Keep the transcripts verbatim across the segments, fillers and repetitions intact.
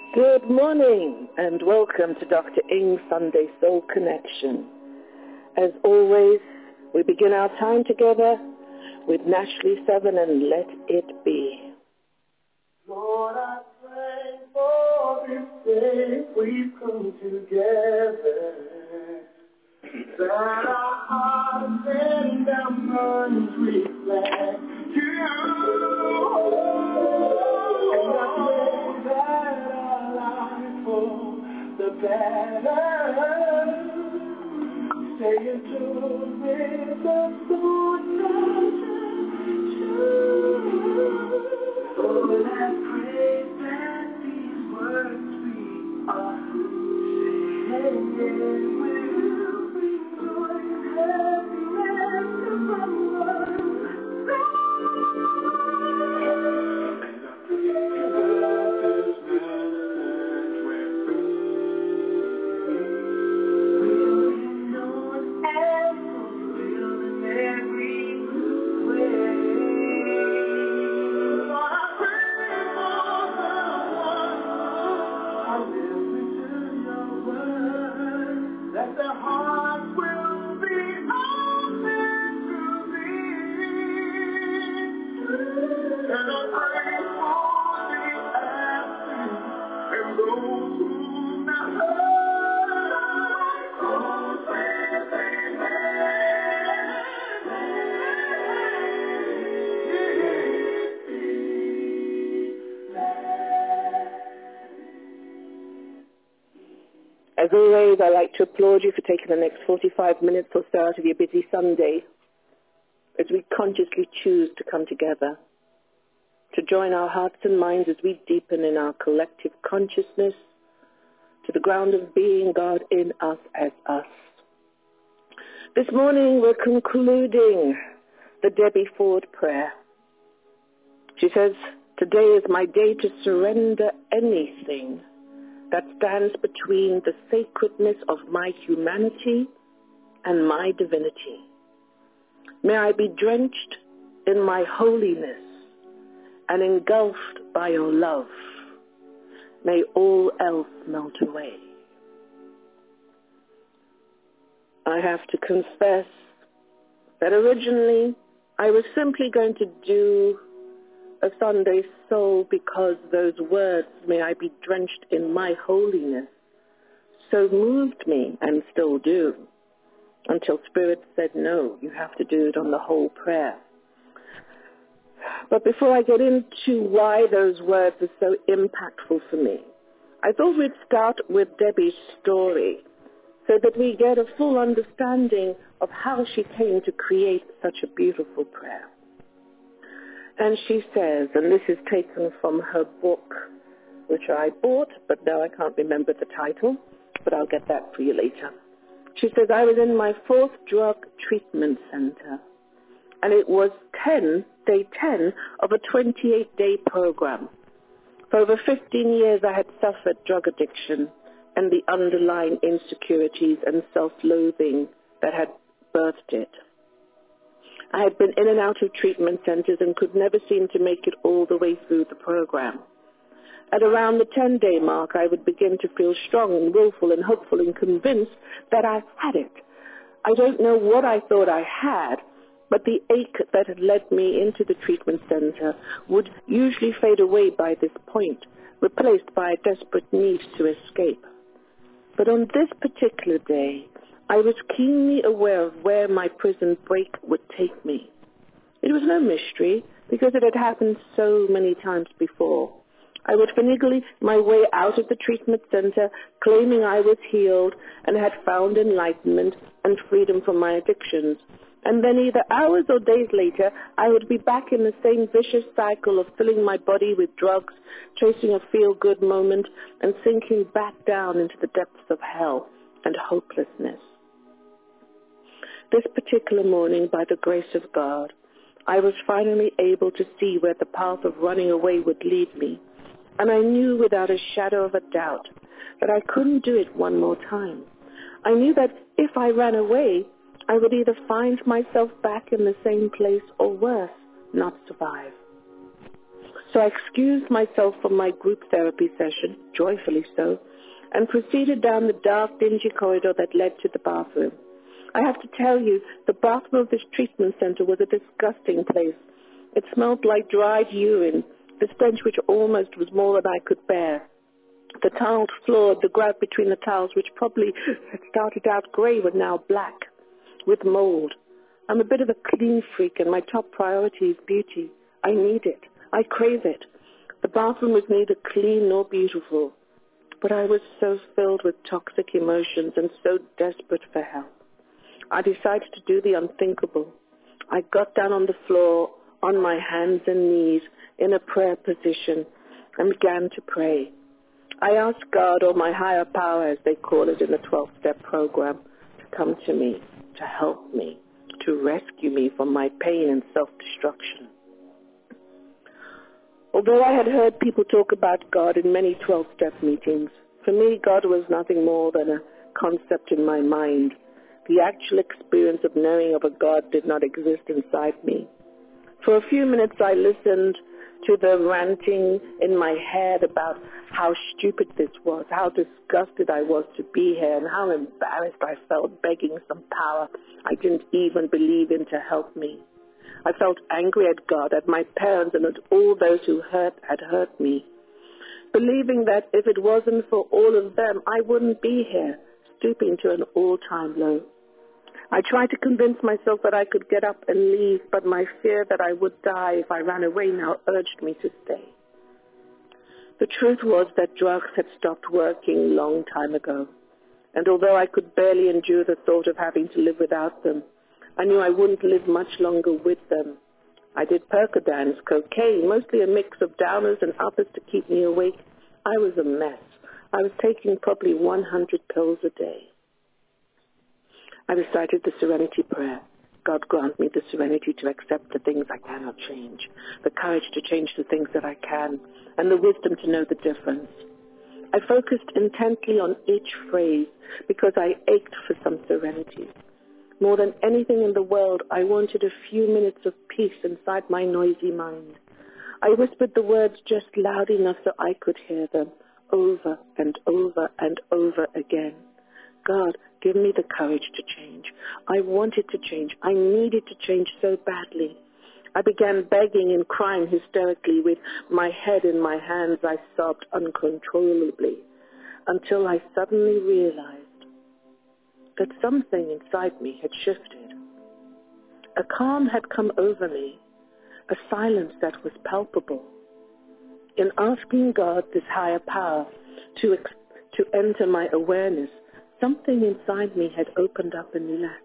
Good morning and welcome to Doctor Ing's Sunday Soul Connection. As always, we begin our time together with Nashley Seven and Let It Be. Lord, I pray for this day we've come together, that our hearts and our minds reflect you. And I pray that our life for the better, stay tuned with the thoughts of truth. Lord, I pray that these words we are saying will bring joy and happiness to our world. As always, I like to applaud you for taking the next forty-five minutes or so out of your busy Sunday as we consciously choose to come together, to join our hearts and minds as we deepen in our collective consciousness to the ground of being God in us as us. This morning we're concluding the Debbie Ford prayer. She says, "Today is my day to surrender anything that stands between the sacredness of my humanity and my divinity. May I be drenched in my holiness and engulfed by your love. May all else melt away." I have to confess that originally I was simply going to do a Sunday Soul because those words, "May I be drenched in my holiness," so moved me and still do, until Spirit said, no, you have to do it on the whole prayer. But before I get into why those words are so impactful for me, I thought we'd start with Debbie's story so that we get a full understanding of how she came to create such a beautiful prayer. And she says, and this is taken from her book, which I bought, but now I can't remember the title, but I'll get that for you later. She says, "I was in my fourth drug treatment center, and it was ten, day ten of a twenty-eight day program. For over fifteen years I had suffered drug addiction and the underlying insecurities and self-loathing that had birthed it. I had been in and out of treatment centers and could never seem to make it all the way through the program. At around the ten-day mark, I would begin to feel strong and willful and hopeful and convinced that I had it. I don't know what I thought I had, but the ache that had led me into the treatment center would usually fade away by this point, replaced by a desperate need to escape. But on this particular day, I was keenly aware of where my prison break would take me. It was no mystery, because it had happened so many times before. I would finagle my way out of the treatment center, claiming I was healed and had found enlightenment and freedom from my addictions. And then either hours or days later, I would be back in the same vicious cycle of filling my body with drugs, chasing a feel-good moment, and sinking back down into the depths of hell and hopelessness. This particular morning, by the grace of God, I was finally able to see where the path of running away would lead me, and I knew without a shadow of a doubt that I couldn't do it one more time. I knew that if I ran away, I would either find myself back in the same place or worse, not survive. So I excused myself from my group therapy session, joyfully so, and proceeded down the dark, dingy corridor that led to the bathroom. I have to tell you, the bathroom of this treatment center was a disgusting place. It smelled like dried urine, the stench which almost was more than I could bear. The tiled floor, the grout between the tiles, which probably had started out gray, were now black, with mold. I'm a bit of a clean freak, and my top priority is beauty. I need it. I crave it. The bathroom was neither clean nor beautiful, but I was so filled with toxic emotions and so desperate for help. I decided to do the unthinkable. I got down on the floor, on my hands and knees, in a prayer position, and began to pray. I asked God, or my higher power, as they call it in the twelve-step program, to come to me, to help me, to rescue me from my pain and self-destruction. Although I had heard people talk about God in many twelve-step meetings, for me, God was nothing more than a concept in my mind. The actual experience of knowing of a God did not exist inside me. For a few minutes, I listened to the ranting in my head about how stupid this was, how disgusted I was to be here, and how embarrassed I felt begging some power I didn't even believe in to help me. I felt angry at God, at my parents, and at all those who hurt had hurt me, believing that if it wasn't for all of them, I wouldn't be here, stooping to an all-time low. I tried to convince myself that I could get up and leave, but my fear that I would die if I ran away now urged me to stay. The truth was that drugs had stopped working long time ago, and although I could barely endure the thought of having to live without them, I knew I wouldn't live much longer with them. I did Percodans, cocaine, mostly a mix of downers and uppers to keep me awake. I was a mess. I was taking probably one hundred pills a day. I recited the Serenity Prayer. God grant me the serenity to accept the things I cannot change, the courage to change the things that I can, and the wisdom to know the difference. I focused intently on each phrase because I ached for some serenity. More than anything in the world, I wanted a few minutes of peace inside my noisy mind. I whispered the words just loud enough so I could hear them, over and over and over again. God, give me the courage to change. I wanted to change. I needed to change so badly. I began begging and crying hysterically. With my head in my hands, I sobbed uncontrollably until I suddenly realized that something inside me had shifted. A calm had come over me, a silence that was palpable. In asking God, this higher power, to, ex- to enter my awareness, something inside me had opened up and relaxed.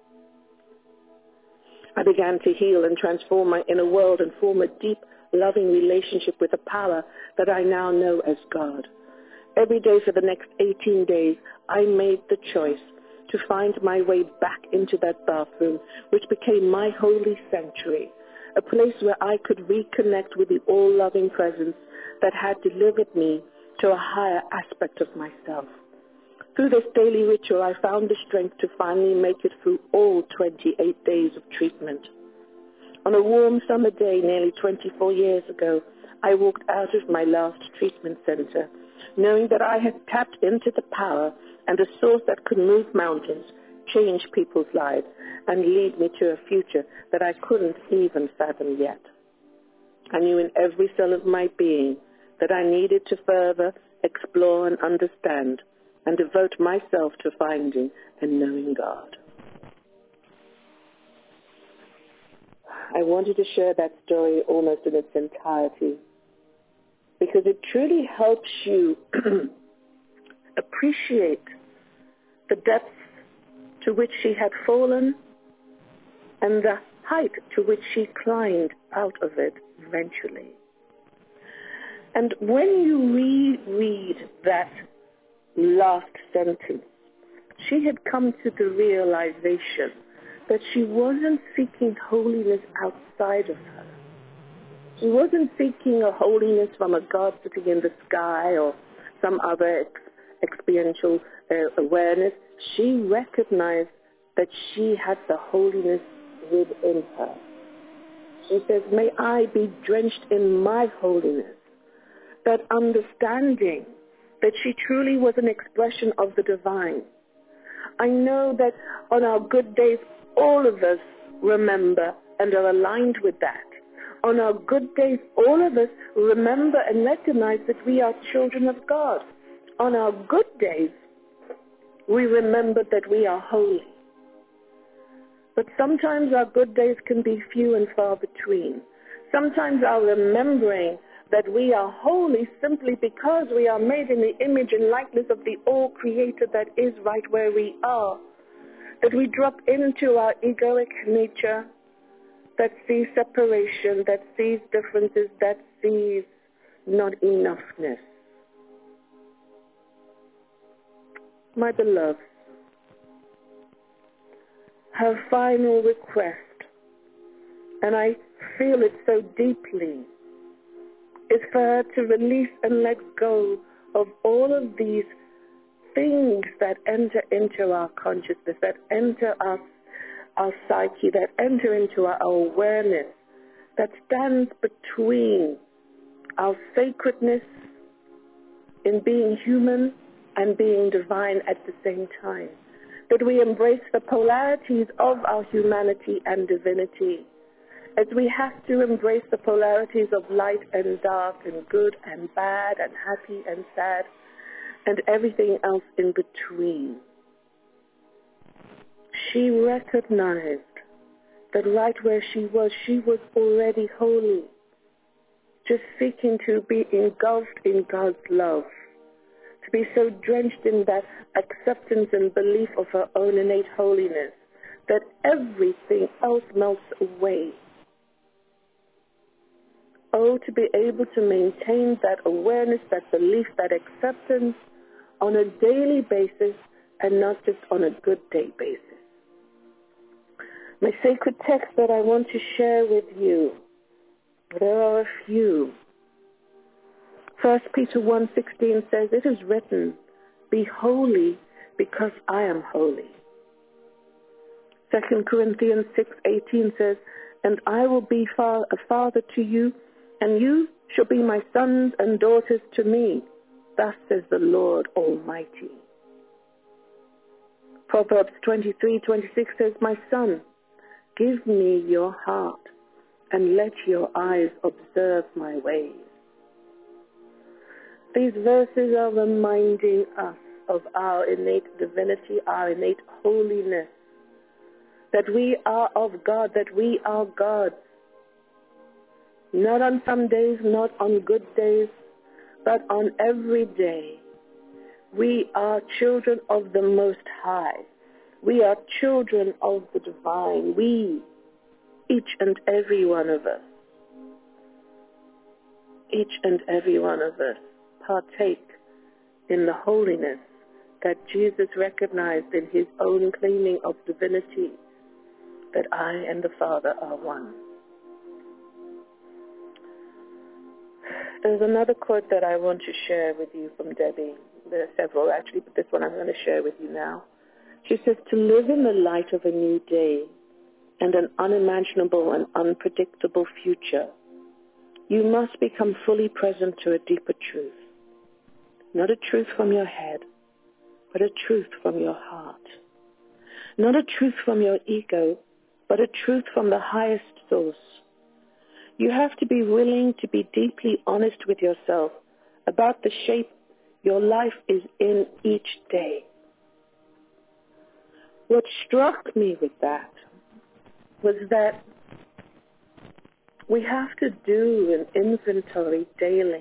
I began to heal and transform my inner world and form a deep, loving relationship with a power that I now know as God. Every day for the next eighteen days, I made the choice to find my way back into that bathroom, which became my holy sanctuary, a place where I could reconnect with the all-loving presence that had delivered me to a higher aspect of myself. Through this daily ritual, I found the strength to finally make it through all twenty-eight days of treatment. On a warm summer day nearly twenty-four years ago, I walked out of my last treatment center, knowing that I had tapped into the power and a source that could move mountains, change people's lives, and lead me to a future that I couldn't even fathom yet. I knew in every cell of my being that I needed to further explore and understand and devote myself to finding and knowing God. I wanted to share that story almost in its entirety because it truly helps you appreciate the depths to which she had fallen and the height to which she climbed out of it eventually. And when you reread that last sentence, she had come to the realization that she wasn't seeking holiness outside of her. She wasn't seeking a holiness from a God sitting in the sky or some other ex- experiential uh, awareness. She recognized that she had the holiness within her. He says, may I be drenched in my holiness. That understanding that she truly was an expression of the divine. I know that on our good days, all of us remember and are aligned with that. On our good days, all of us remember and recognize that we are children of God. On our good days, we remember that we are holy. But sometimes our good days can be few and far between. Sometimes our remembering that we are holy simply because we are made in the image and likeness of the all-creator that is right where we are. That we drop into our egoic nature that sees separation, that sees differences, that sees not enoughness. My beloved, her final request, and I feel it so deeply, is for her to release and let go of all of these things that enter into our consciousness, that enter us, our psyche, that enter into our awareness, that stands between our sacredness in being human and being divine at the same time. That we embrace the polarities of our humanity and divinity, as we have to embrace the polarities of light and dark and good and bad and happy and sad and everything else in between. She recognized that right where she was, she was already holy, just seeking to be engulfed in God's love, to be so drenched in that acceptance and belief of her own innate holiness that everything else melts away. Oh, to be able to maintain that awareness, that belief, that acceptance on a daily basis and not just on a good day basis. My sacred text that I want to share with you, there are a few. First Peter one sixteen says, it is written, be holy because I am holy. Second Corinthians six eighteen says, and I will be far, a father to you, and you shall be my sons and daughters to me. Thus says the Lord Almighty. Proverbs twenty-three twenty-six says, my son, give me your heart, and let your eyes observe my ways. These verses are reminding us of our innate divinity, our innate holiness, that we are of God, that we are God's. Not on some days, not on good days, but on every day. We are children of the Most High. We are children of the divine. We, each and every one of us, each and every one of us partake in the holiness that Jesus recognized in his own claiming of divinity, that I and the Father are one. There's another quote that I want to share with you from Debbie. There are several actually, but this one I'm going to share with you now. She says, to live in the light of a new day and an unimaginable and unpredictable future, you must become fully present to a deeper truth. Not a truth from your head, but a truth from your heart. Not a truth from your ego, but a truth from the highest source. You have to be willing to be deeply honest with yourself about the shape your life is in each day. What struck me with that was that we have to do an inventory daily.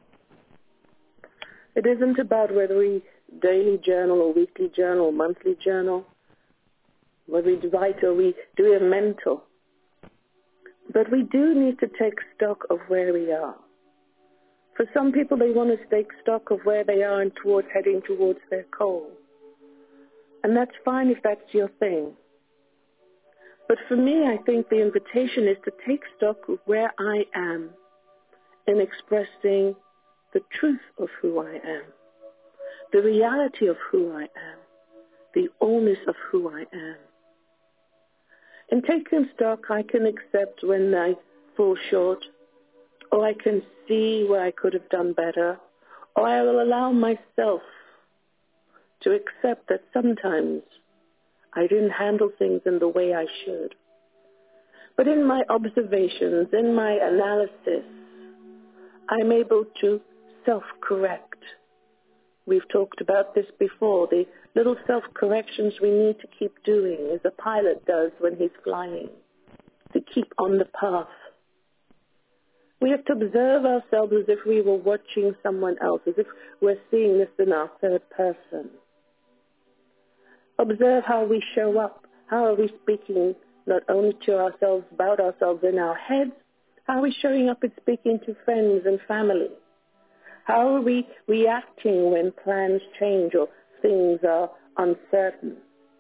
It isn't about whether we daily journal or weekly journal or monthly journal, whether we write or we do a mental. But we do need to take stock of where we are. For some people, they want to take stock of where they are and towards heading towards their goal. And that's fine if that's your thing. But for me, I think the invitation is to take stock of where I am in expressing the truth of who I am, the reality of who I am, the allness of who I am. In taking stock, I can accept when I fall short, or I can see where I could have done better, or I will allow myself to accept that sometimes I didn't handle things in the way I should. But in my observations, in my analysis, I'm able to self-correct. We've talked about this before, the little self-corrections we need to keep doing as a pilot does when he's flying, to keep on the path. We have to observe ourselves as if we were watching someone else, as if we're seeing this in our third person. Observe how we show up. How are we speaking not only to ourselves, about ourselves in our heads? How are we showing up and speaking to friends and family? How are we reacting when plans change or things are uncertain?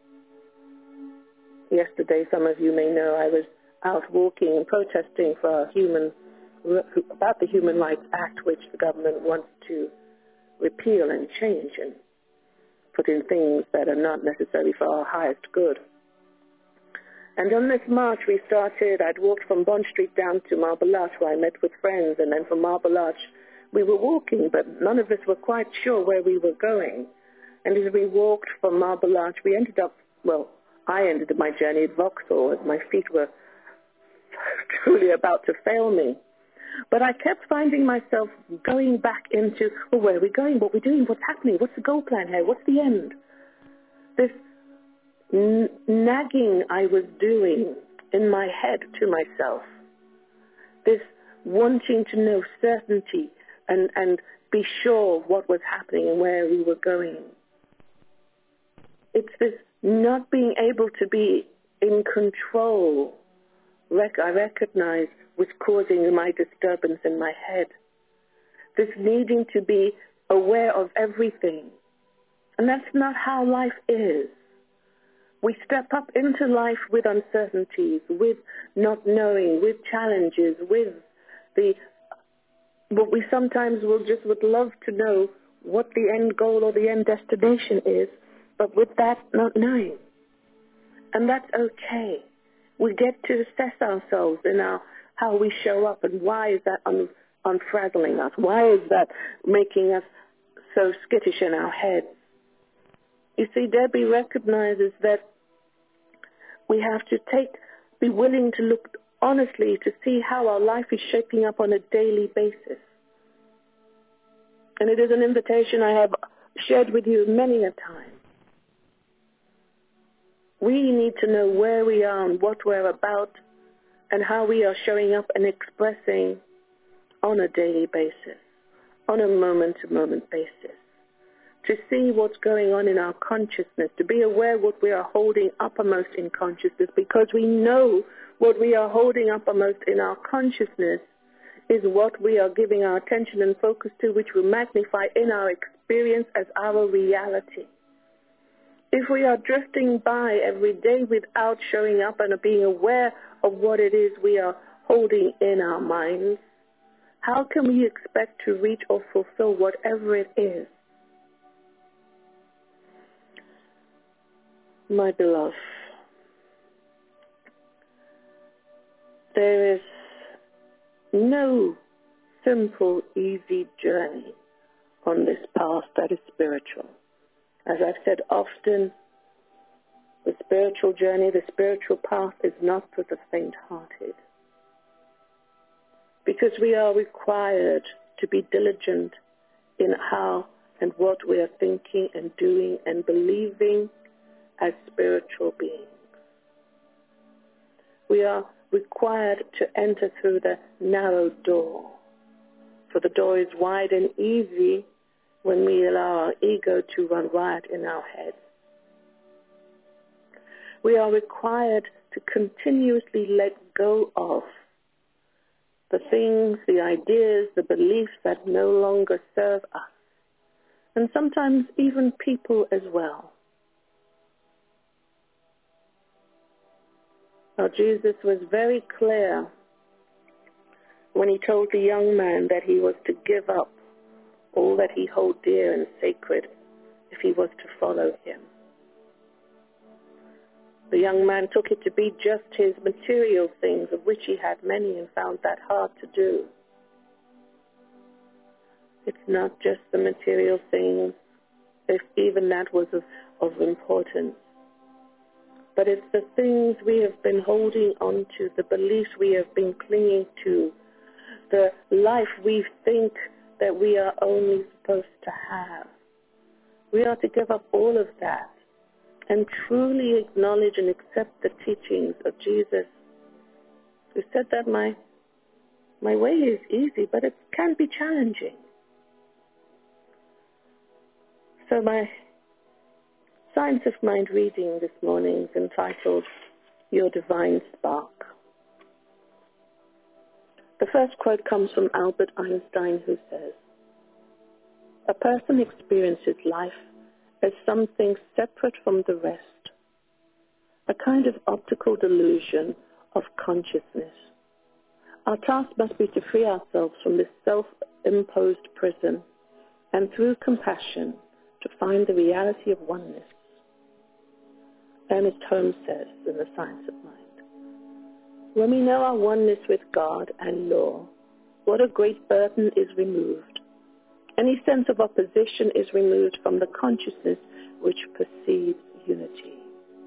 Yesterday, some of you may know, I was out walking and protesting for human, about the Human Rights Act, which the government wants to repeal and change and put in things that are not necessarily for our highest good. And on this march we started, I'd walked from Bond Street down to Marble Arch where I met with friends, and then from Marble Arch we were walking, but none of us were quite sure where we were going. And as we walked from Marble Arch, we ended up, well, I ended my journey at Vauxhall as my feet were truly about to fail me. But I kept finding myself going back into, well, where are we going? What are we doing? What's happening? What's the goal plan here? What's the end? This n- nagging I was doing in my head to myself, this wanting to know certainty and, and be sure of what was happening and where we were going. It's this not being able to be in control, rec- I recognize, was causing my disturbance in my head. This needing to be aware of everything. And that's not how life is. We step up into life with uncertainties, with not knowing, with challenges, with the, but we sometimes will just would love to know what the end goal or the end destination is, but with that not knowing. And that's okay. We get to assess ourselves in our how we show up, and why is that un, unfrazzling us? Why is that making us so skittish in our heads? You see, Debbie recognizes that we have to take, be willing to look honestly to see how our life is shaping up on a daily basis. And it is an invitation I have shared with you many a time. We need to know where we are and what we're about, and how we are showing up and expressing on a daily basis, on a moment-to-moment basis, to see what's going on in our consciousness, to be aware of what we are holding uppermost in consciousness, because we know what we are holding uppermost in our consciousness is what we are giving our attention and focus to, which will magnify in our experience as our reality. If we are drifting by every day without showing up and being aware of what it is we are holding in our minds, how can we expect to reach or fulfill whatever it is? My beloved, there is no simple, easy journey on this path that is spiritual. As I've said often, the spiritual journey, the spiritual path is not for the faint-hearted. Because we are required to be diligent in how and what we are thinking and doing and believing as spiritual beings. We are required to enter through the narrow door, for the door is wide and easy when we allow our ego to run riot in our heads. We are required to continuously let go of the things, the ideas, the beliefs that no longer serve us, and sometimes even people as well. Now, Jesus was very clear when he told the young man that he was to give up all that he held dear and sacred if he was to follow him. The young man took it to be just his material things, of which he had many, and found that hard to do. It's not just the material things, if even that was of, of importance. But it's the things we have been holding on to, the beliefs we have been clinging to, the life we think that we are only supposed to have. We are to give up all of that and truly acknowledge and accept the teachings of Jesus, who said that my, my way is easy, but it can be challenging. So my Science of Mind reading this morning is entitled, Your Divine Spark. The first quote comes from Albert Einstein, who says, "A person experiences life as something separate from the rest, a kind of optical delusion of consciousness. Our task must be to free ourselves from this self-imposed prison and through compassion to find the reality of oneness." Ernest Holmes says in The Science of Mind, "When we know our oneness with God and law, what a great burden is removed. Any sense of opposition is removed from the consciousness which precedes unity."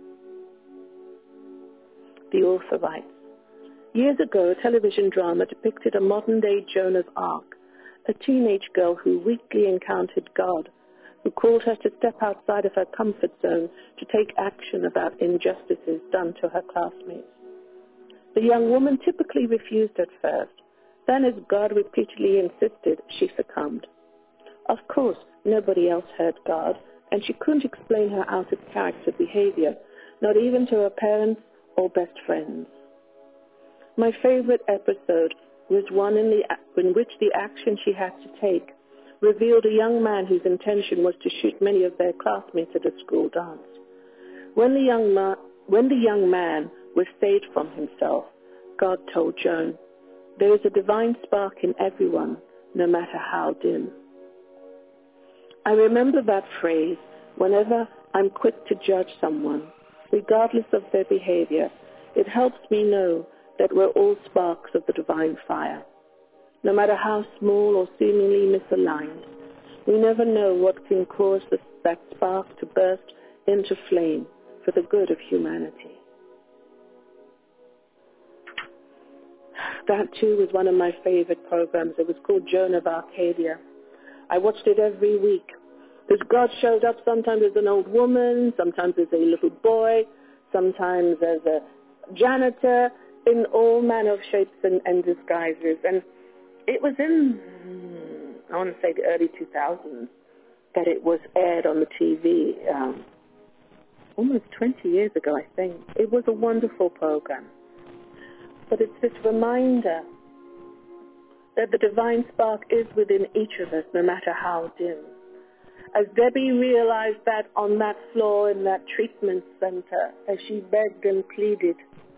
The author writes, "Years ago, a television drama depicted a modern-day Joan of Arc, a teenage girl who weekly encountered God, who called her to step outside of her comfort zone to take action about injustices done to her classmates. The young woman typically refused at first. Then, as God repeatedly insisted, she succumbed. Of course, nobody else heard God, and she couldn't explain her out-of-character behavior, not even to her parents or best friends. My favorite episode was one in, the, in which the action she had to take revealed a young man whose intention was to shoot many of their classmates at a school dance. When the young, ma- when the young man was saved from himself, God told Joan, 'There is a divine spark in everyone, no matter how dim.' I remember that phrase whenever I'm quick to judge someone, regardless of their behavior. It helps me know that we're all sparks of the divine fire. No matter how small or seemingly misaligned, we never know what can cause the, that spark to burst into flame for the good of humanity." That, too, was one of my favorite programs. It was called Joan of Arcadia. I watched it every week. This God showed up sometimes as an old woman, sometimes as a little boy, sometimes as a janitor, in all manner of shapes and, and disguises. And it was in, I want to say the early two thousands, that it was aired on the T V, um, almost twenty years ago, I think. It was a wonderful program. But it's this reminder that the divine spark is within each of us, no matter how dim. As Debbie realized that on that floor in that treatment center, as she begged and pleaded,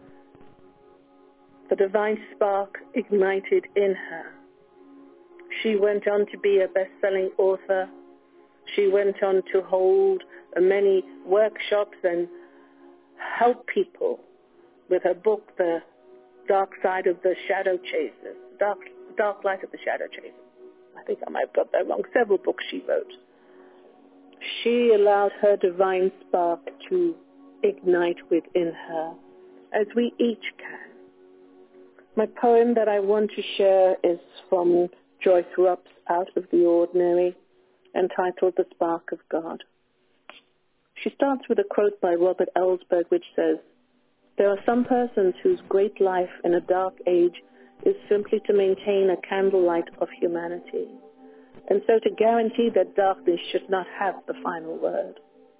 the divine spark ignited in her. She went on to be a best-selling author. She went on to hold many workshops and help people with her book, The Dark Side of the Shadow Chasers, Dark, Dark Light of the Shadow Chasers. I think I might have got that wrong. Several books she wrote. She allowed her divine spark to ignite within her, as we each can. My poem that I want to share is from Joyce Rupp's Out of the Ordinary, entitled The Spark of God. She starts with a quote by Robert Ellsberg, which says, "There are some persons whose great life in a dark age is simply to maintain a candlelight of humanity, and so to guarantee that darkness should not have the final word."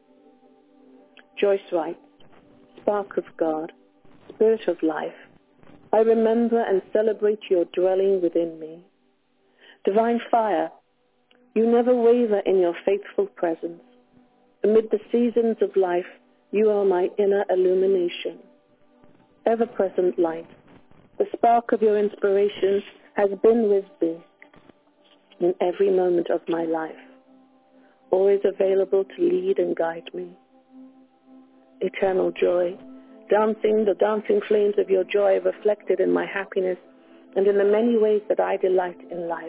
Joyce writes, "Spark of God, Spirit of life, I remember and celebrate your dwelling within me. Divine fire, you never waver in your faithful presence. Amid the seasons of life, you are my inner illumination. Ever-present light, the spark of your inspiration has been with me in every moment of my life, always available to lead and guide me. Eternal joy, dancing, the dancing flames of your joy reflected in my happiness and in the many ways that I delight in life.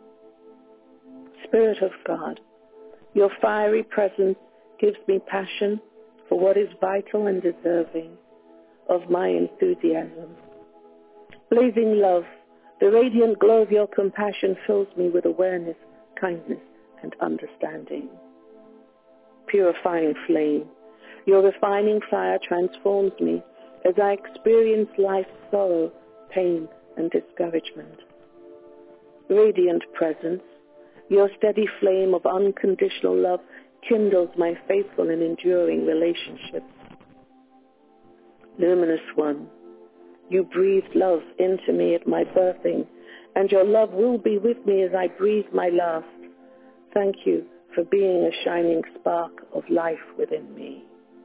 Spirit of God, your fiery presence gives me passion for what is vital and deserving of my enthusiasm. Blazing love, the radiant glow of your compassion fills me with awareness, kindness, and understanding. Purifying flame, your refining fire transforms me as I experience life's sorrow, pain, and discouragement. Radiant presence, your steady flame of unconditional love kindles my faithful and enduring relationships. Luminous one, you breathed love into me at my birthing, and your love will be with me as I breathe my last. Thank you for being a shining spark of life within me.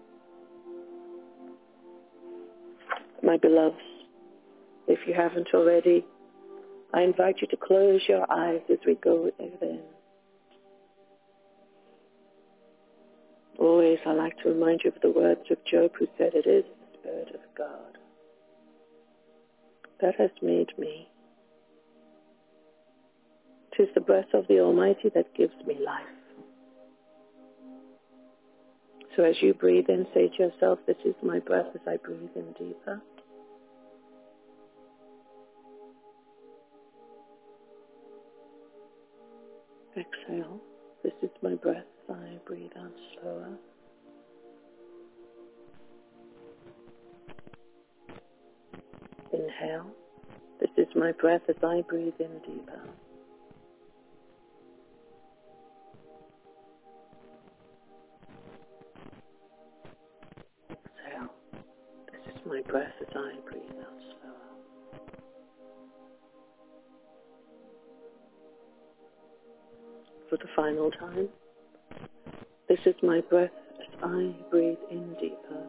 My beloveds, if you haven't already, I invite you to close your eyes as we go within. Always I like to remind you of the words of Job, who said, it is the Spirit of God that has made me. It is the breath of the Almighty that gives me life. So as you breathe in, say to yourself, this is my breath as I breathe in deeper. Exhale. This is my breath as I breathe out slower. Inhale. This is my breath as I breathe in deeper. Exhale. This is my breath as I breathe out slower. For the final time, this is my breath as I breathe in deeper.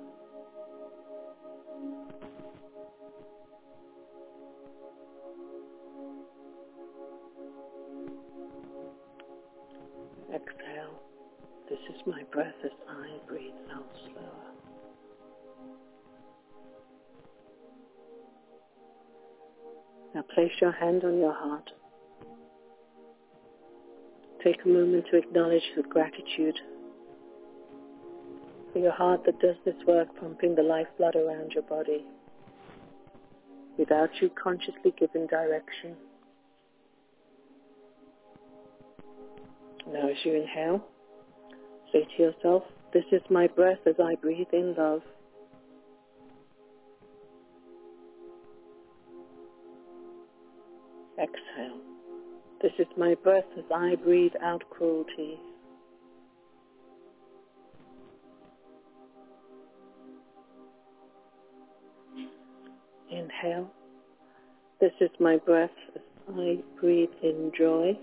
Exhale. This is my breath as I breathe out slower. Now place your hand on your heart. Take a moment to acknowledge with gratitude for your heart that does this work, pumping the lifeblood around your body without you consciously giving direction. Now as you inhale, say to yourself, this is my breath as I breathe in love. Exhale. This is my breath as I breathe out cruelty. Inhale. This is my breath as I breathe in joy.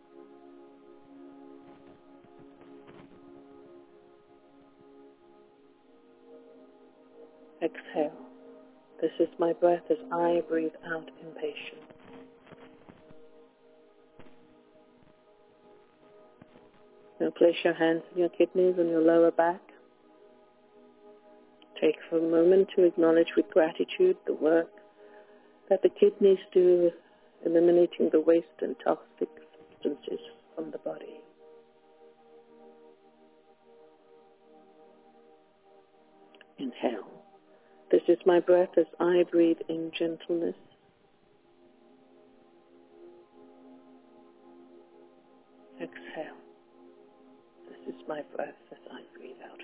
Exhale. This is my breath as I breathe out impatience. Now place your hands on your kidneys and your lower back. Take for a moment to acknowledge with gratitude the work that the kidneys do, eliminating the waste and toxic substances from the body. Inhale. This is my breath as I breathe in gentleness. Exhale. This is my breath as I breathe out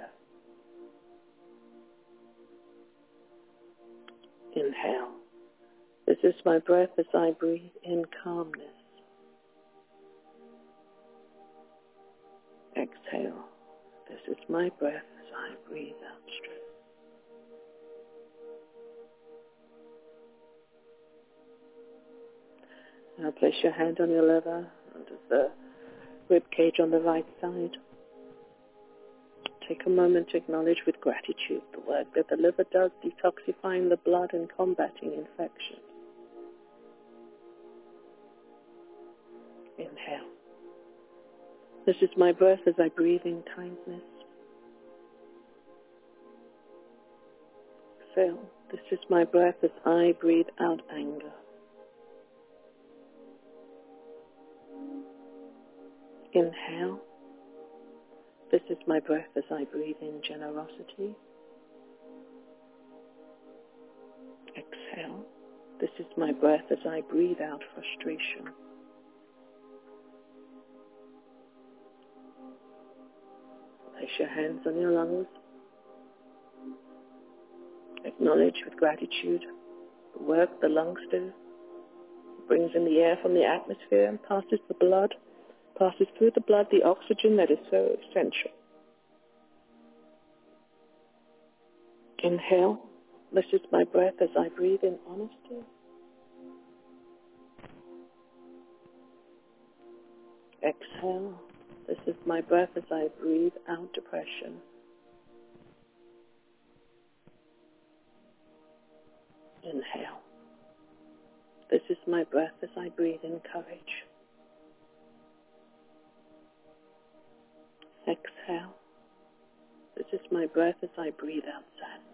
fear. Inhale. This is my breath as I breathe in calmness. Exhale. This is my breath as I breathe out strength. Now place your hand on your liver, under the rib cage on the right side. Take a moment to acknowledge with gratitude the work that the liver does, detoxifying the blood and combating infection. Inhale. This is my breath as I breathe in kindness. Exhale. This is my breath as I breathe out anger. Inhale. This is my breath as I breathe in generosity. Exhale. This is my breath as I breathe out frustration. Place your hands on your lungs. Acknowledge with gratitude the work the lungs do. It brings in the air from the atmosphere and passes the blood, passes through the blood the oxygen that is so essential. Inhale. This is my breath as I breathe in honesty. Exhale. This is my breath as I breathe out depression. Inhale. This is my breath as I breathe in courage. Exhale. This is my breath as I breathe out sadness.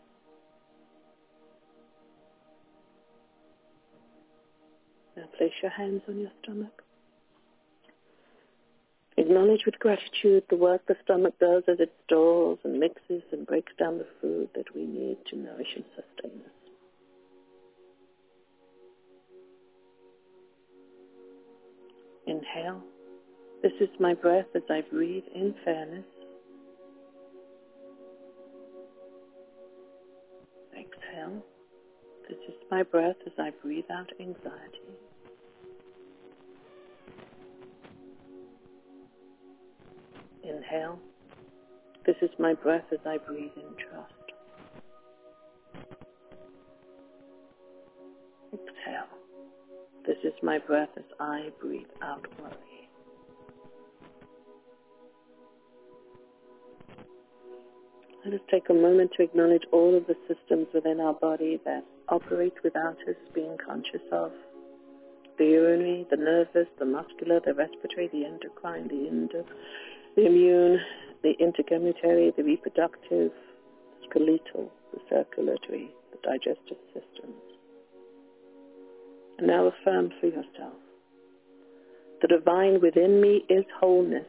Now place your hands on your stomach. Acknowledge with gratitude the work the stomach does as it stores and mixes and breaks down the food that we need to nourish and sustain us. Inhale. This is my breath as I breathe in fairness. Exhale. This is my breath as I breathe out anxiety. Inhale. This is my breath as I breathe in trust. Exhale. This is my breath as I breathe out worry. Let us take a moment to acknowledge all of the systems within our body that operate without us being conscious of. The urinary, the nervous, the muscular, the respiratory, the endocrine, the endo, the immune, the integumentary, the reproductive, the skeletal, the circulatory, the digestive systems. And now affirm for yourself. The divine within me is wholeness.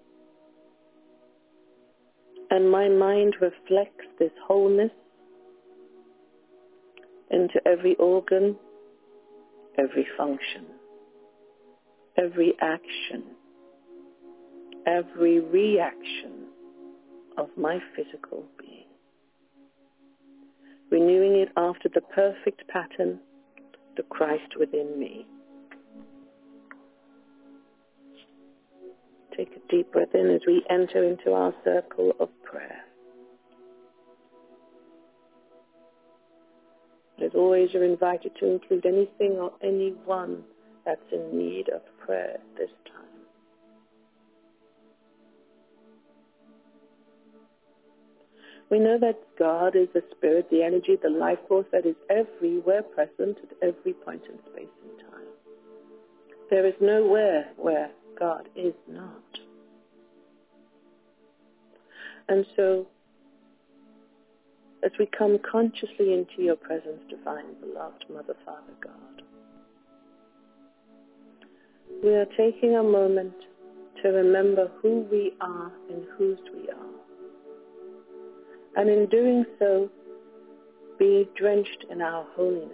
And my mind reflects this wholeness into every organ, every function, every action, every reaction of my physical being. Renewing it after the perfect pattern, the Christ within me. Take a deep breath in as we enter into our circle of prayer. As always, you're invited to include anything or anyone that's in need of prayer at this time. We know that God is the spirit, the energy, the life force that is everywhere present at every point in space and time. There is nowhere where God is not. And so, as we come consciously into your presence, divine, beloved Mother, Father, God, we are taking a moment to remember who we are and whose we are. And in doing so, be drenched in our holiness,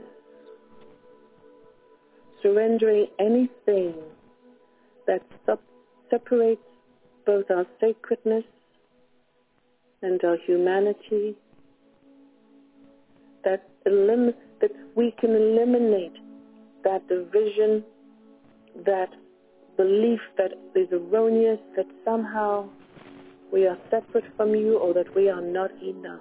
surrendering anything that sub- separates both our sacredness and our humanity, that, elim- that we can eliminate that division, that belief that is erroneous, that somehow we are separate from you or that we are not enough.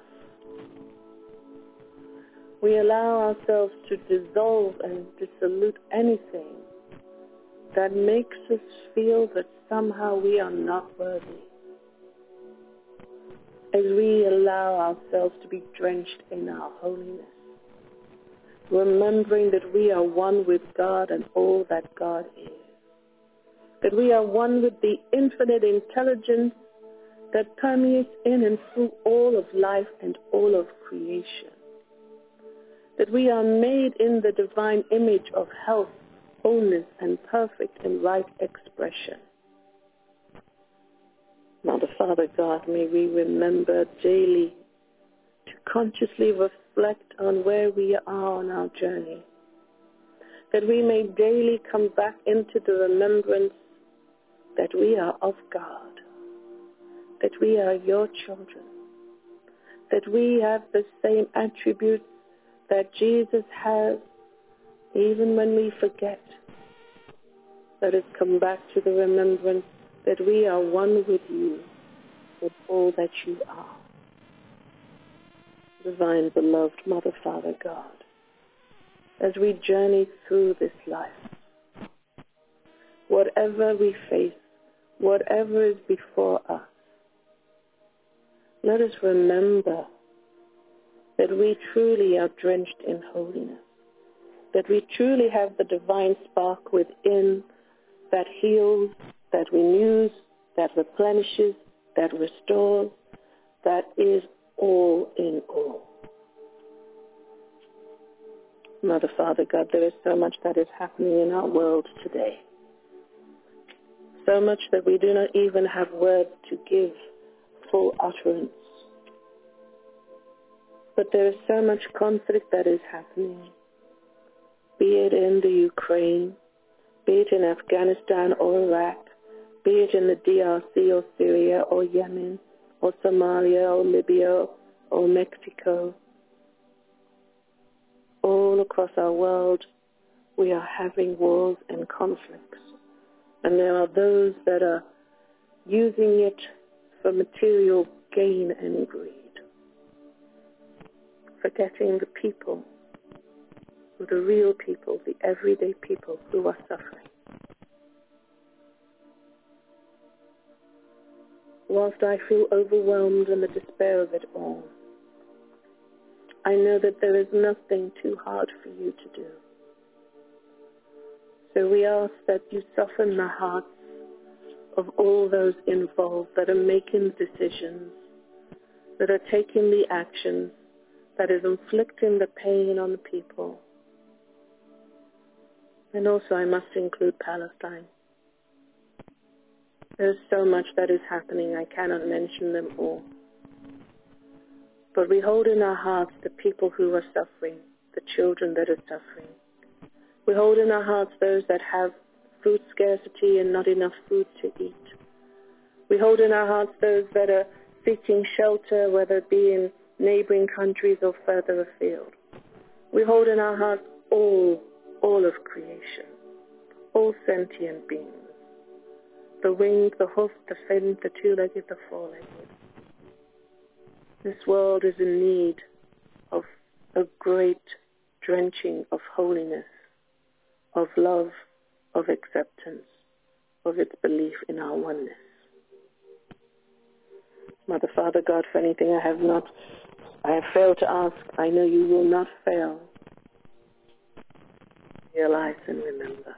We allow ourselves to dissolve and dissolute anything that makes us feel that somehow we are not worthy. As we allow ourselves to be drenched in our holiness, remembering that we are one with God and all that God is, that we are one with the infinite intelligence that permeates in and through all of life and all of creation. that we are made in the divine image of health, wholeness, and perfect and right expression. Mother, Father God, may we remember daily to consciously reflect on where we are on our journey, that we may daily come back into the remembrance that we are of God, that we are your children, that we have the same attributes that Jesus has, even when we forget. Let us come back to the remembrance that we are one with you, with all that you are. Divine, beloved Mother, Father, God, as we journey through this life, whatever we face, whatever is before us, let us remember that we truly are drenched in holiness, that we truly have the divine spark within that heals, that renews, that replenishes, that restores, that is all in all. Mother, Father, God, there is so much that is happening in our world today. So much that we do not even have words to give full utterance. But there is so much conflict that is happening, be it in the Ukraine, be it in Afghanistan or Iraq, be it in the D R C or Syria or Yemen or Somalia or Libya or Mexico. All across our world, we are having wars and conflicts. And there are those that are using it for material gain and greed, forgetting the people, the real people, the everyday people who are suffering. Whilst I feel overwhelmed in the despair of it all, I know that there is nothing too hard for you to do. So we ask that you soften the hearts of all those involved that are making decisions, that are taking the actions, that is inflicting the pain on the people. And also I must include Palestine. There's so much that is happening, I cannot mention them all. But we hold in our hearts the people who are suffering, the children that are suffering. We hold in our hearts those that have food scarcity and not enough food to eat. We hold in our hearts those that are seeking shelter, whether it be in neighboring countries or further afield. We hold in our hearts all, all of creation, all sentient beings, the winged, the hoofed, the fin, the two-legged, the four-legged. This world is in need of a great drenching of holiness, of love, of acceptance, of its belief in our oneness. Mother, Father, God, for anything I have not, I have failed to ask, I know you will not fail. Realize and remember.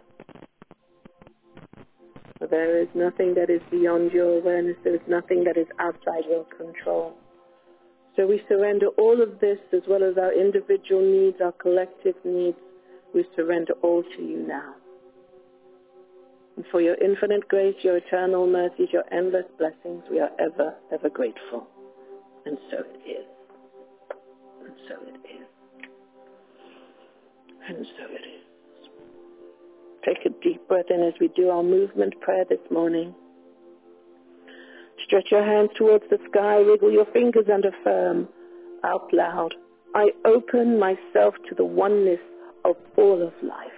For there is nothing that is beyond your awareness. There is nothing that is outside your control. So we surrender all of this, as well as our individual needs, our collective needs. We surrender all to you now. And for your infinite grace, your eternal mercies, your endless blessings, we are ever, ever grateful. And so it is. And so it is. And so it is. Take a deep breath in as we do our movement prayer this morning. Stretch your hands towards the sky, wiggle your fingers and affirm out loud, I open myself to the oneness of all of life.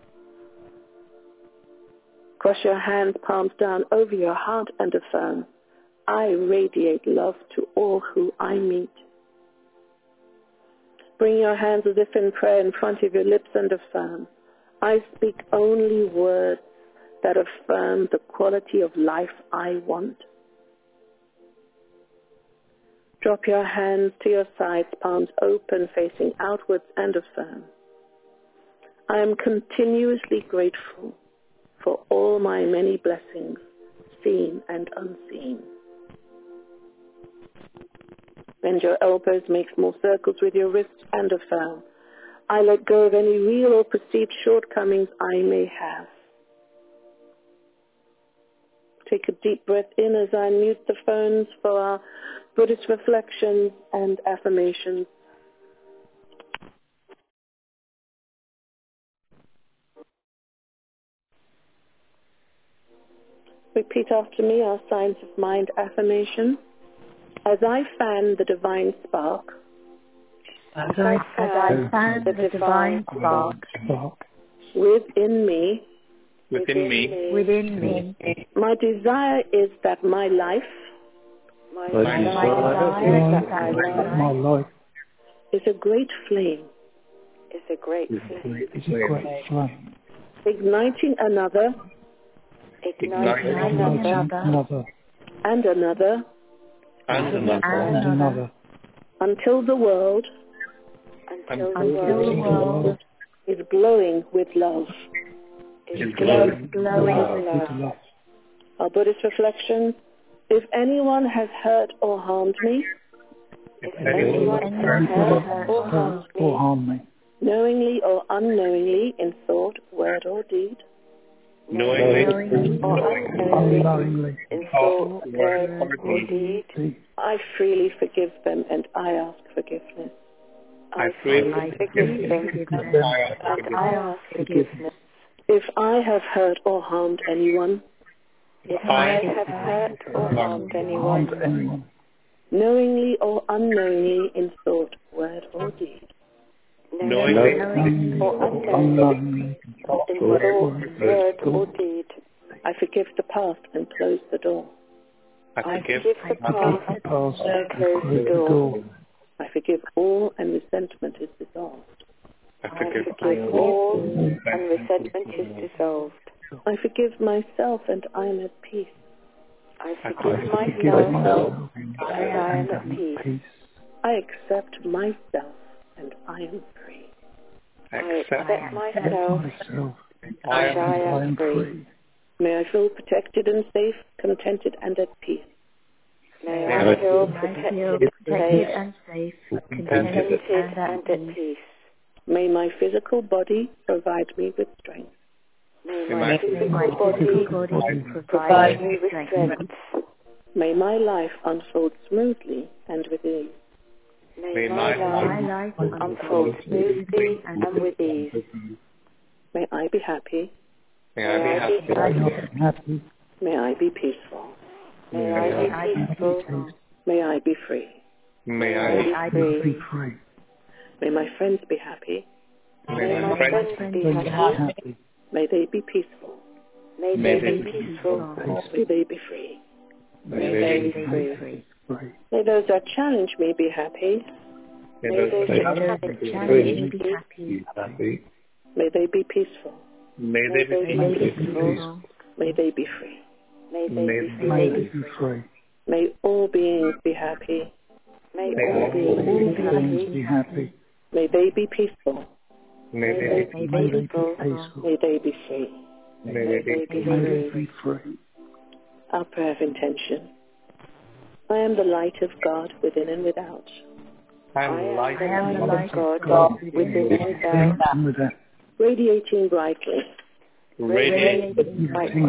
Cross your hands, palms down over your heart and affirm, I radiate love to all who I meet. Bring your hands as if in prayer in front of your lips and affirm, I speak only words that affirm the quality of life I want. Drop your hands to your sides, palms open, facing outwards, and affirm, I am continuously grateful for all my many blessings, seen and unseen. Bend your elbows, make small circles with your wrists, and affirm, I let go of any real or perceived shortcomings I may have. Take a deep breath in as I mute the phones for our Buddhist reflections and affirmations. Repeat after me our Science of Mind affirmation. As I fan the divine spark, As I fan, fan the, the divine spark, spark within me, within me, within me, my desire is that my life, my my desire desire is is that that my my life life is a great flame, is a great flame, is a great flame, igniting another igniting igniting another another, and another and and another and another, until the world until the until the world world is glowing with love. is is glowing glowing with with love. with love. Our Buddhist reflection. If anyone has hurt or harmed me, If If anyone anyone has has hurt hurt or or harmed Or me, harm me, knowingly or unknowingly, in thought, word, or deed, knowingly knowingly or unknowingly, unknowingly, in thought, word, or deed, deed, I freely forgive them and I ask forgiveness. I freely I forgive freely them forgive and them, I ask and I ask forgiveness. If I have hurt or harmed anyone, If I have hurt or harmed anyone, harmed anyone, knowingly or unknowingly, in thought, word, or deed, knowingly Knowingly or or unknowingly, unknowingly, in thought, word, or deed, I forgive the past and close the door. I forgive I the forgive past the past and and close close the the door. door. I forgive all and resentment is dissolved. I I forgive forgive all and resentment is dissolved. I forgive myself and I am at peace. I I forgive forgive myself myself and I am at peace. peace. I accept myself and I am free. I I accept accept myself myself and I and I am am free. free. May I feel protected and safe, contented and at peace. May May I I feel feel protected, protected safe, and safe, contented contented and and at at peace. peace. May my physical body provide me with strength. May May my May physical my body physical body provide provide me me with strength. strength. May my life unfold smoothly and with ease. May My my life life unfold unfold smoothly smoothly and with ease. May I be happy. May I be May happy. I I be am happy. May I be peaceful. May May I I be be peaceful. peaceful. May I be free. May May I I be be free. Be free. free. May my friends be happy. May my May friends my be Friends be happy. happy. May they be peaceful. May May they they be be peaceful. peaceful. May they be free. May May they they be be free. free. Free. May those that challenge me be happy. May May those those that that challenge me challenge me be be happy. happy. May they be peaceful. May May they be they be peaceful. peaceful. May they be free. May May they be they May free. be they be free. free. May all beings be happy. May May all all beings beings be be happy. Beings be happy. May they be peaceful. May May they they be be May they be peaceful. peaceful. May they be free. May they be be May free. they be free. Our prayer of intention. I am the light of God within and without. I am the light I am the light of of God God within and Within without, and without. Radiating brightly. radiating. radiating Radiating.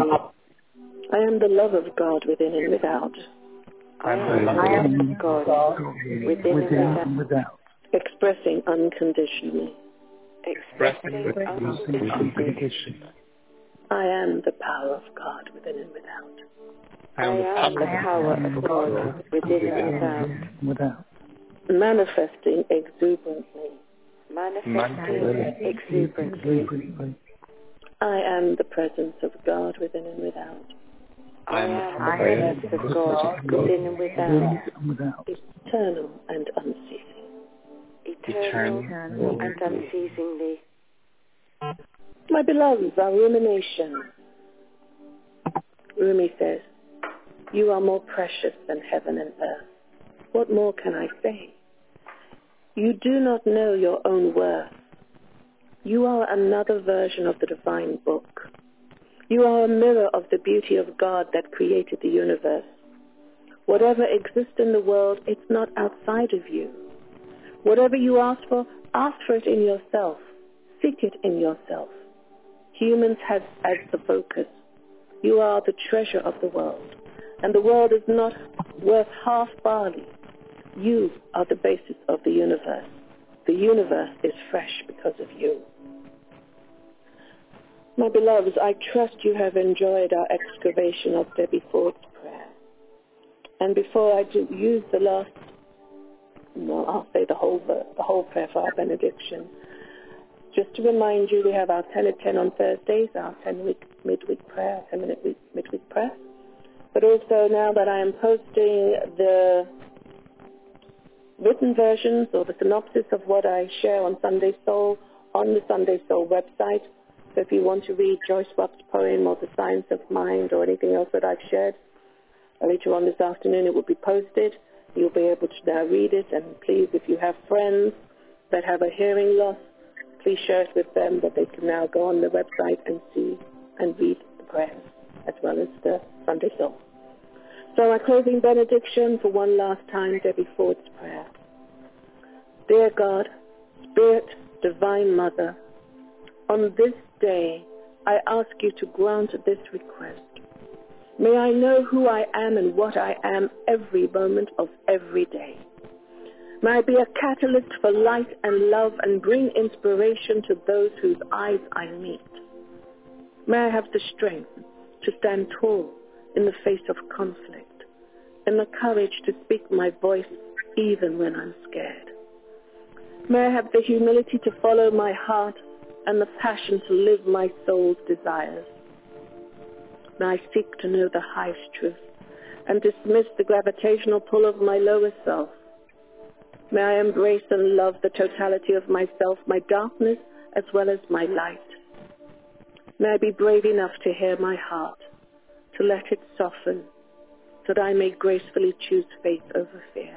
I am the love of God within and without. I am the I light am of God God within within and and without. Expressing unconditionally. expressing Expressing unconditionally. unconditionally. I am the power of God within and without. I am the I am the power power of of God God within and within without, And without. Manifesting exuberantly. manifesting exuberantly. Exuberantly. I am the presence of God within and without. I am the I presence of God within and without, Within and without. Eternal and unceasing. eternal eternal and unceasingly. My beloveds, our rumination. Rumi says, you are more precious than heaven and earth. What more can I say? You do not know your own worth. You are another version of the divine book. You are a mirror of the beauty of God that created the universe. Whatever exists in the world, it's not outside of you. Whatever you ask for ask for it in yourself. Seek it in yourself. Humans have as the focus. You are the treasure of the world, and the world is not worth half barley. You are the basis of the universe. The universe is fresh because of you. My beloveds, I trust you have enjoyed our excavation of Debbie Ford's prayer. And before I do use the last, well, I'll say the whole verse, the whole prayer for our benediction, just to remind you, we have our ten at ten on Thursdays, our ten-week midweek prayer, ten-minute midweek prayer. But also now that I am posting the written versions or the synopsis of what I share on Sunday Soul on the Sunday Soul website. So if you want to read Joyce Watt's poem or The Science of Mind or anything else that I've shared, later on this afternoon it will be posted. You'll be able to now read it. And please, if you have friends that have a hearing loss, please share it with them that they can now go on the website and see and read the prayers as well as the Sunday Soul. So my closing benediction for one last time, Debbie Ford's prayer. Dear God, Spirit, Divine Mother, on this day I ask you to grant this request. May I know who I am and what I am every moment of every day. May I be a catalyst for light and love and bring inspiration to those whose eyes I meet. May I have the strength to stand tall in the face of conflict, and the courage to speak my voice even when I'm scared. May I have the humility to follow my heart and the passion to live my soul's desires. May I seek to know the highest truth and dismiss the gravitational pull of my lower self. May I embrace and love the totality of myself, my darkness as well as my light. May I be brave enough to hear my heart, to let it soften, so that I may gracefully choose faith over fear.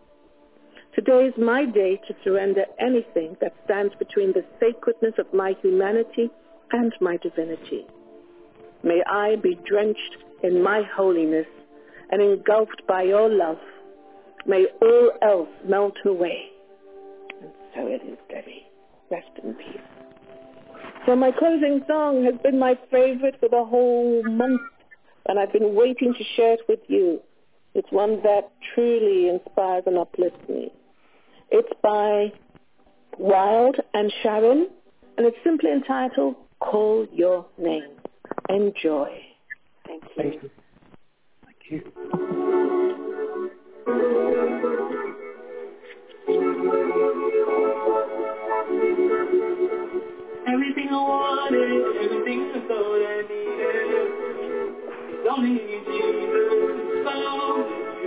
Today is my day to surrender anything that stands between the sacredness of my humanity and my divinity. May I be drenched in my holiness and engulfed by your love. May all else melt away. And so it is, Debbie. Rest in peace. So my closing song has been my favorite for the whole month, and I've been waiting to share it with you. It's one that truly inspires and uplifts me. It's by Wild and Sharon, and it's simply entitled Call Your Name. Enjoy. Thank you. Thank you. Thank you. Everything I wanted, everything I thought I needed, it's only you, Jesus, found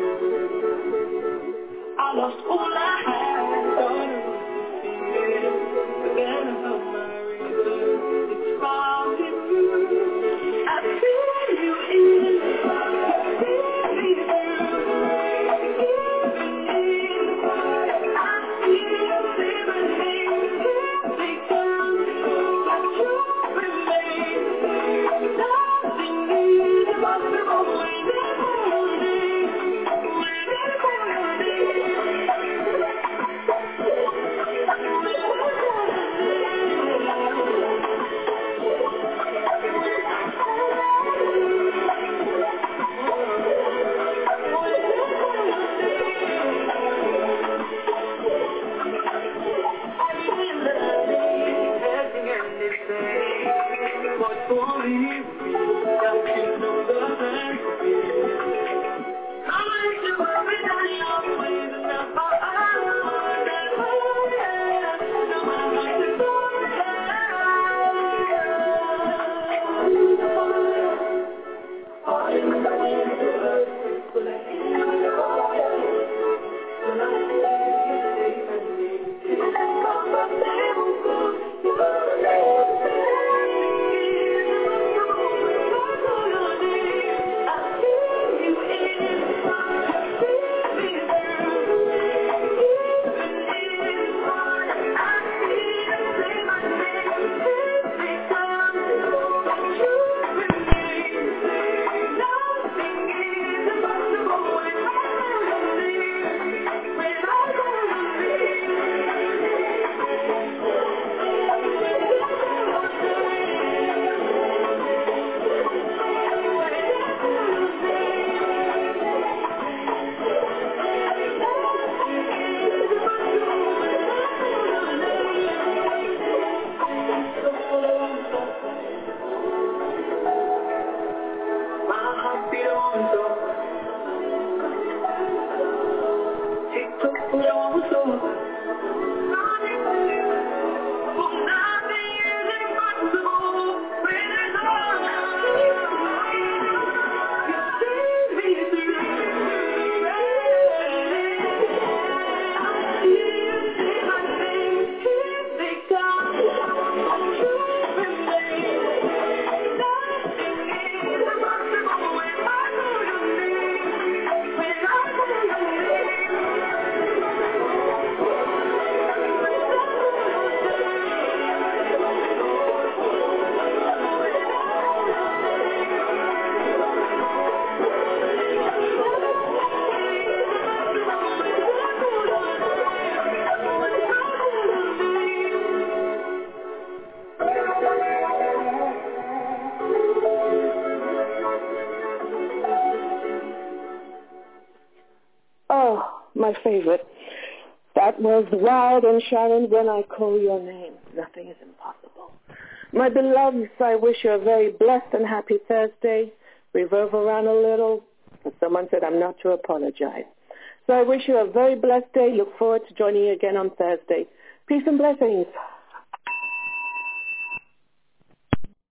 you. I lost all I had, thought I was defeated, but then I found my reason, it's found in you. I feel you in the fire, see me through, even in the fire, I feel liberty, can't take time to go, but you remain, nothing is impossible when it's holding, when it's holding. My favorite. That was Wild and Sharon, When I Call Your Name. Nothing is impossible. My beloveds, I wish you a very blessed and happy Thursday. We've overrun a little, but someone said I'm not to apologize. So I wish you a very blessed day. Look forward to joining you again on Thursday. Peace and blessings.